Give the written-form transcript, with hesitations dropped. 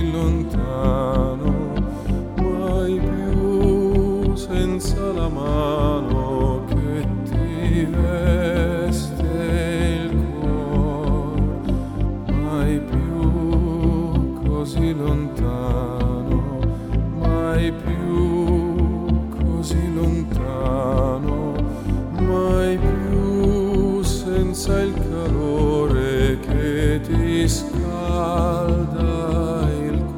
lontano, mai più senza la mano che ti veste il cuore, mai più così lontano, mai più così lontano.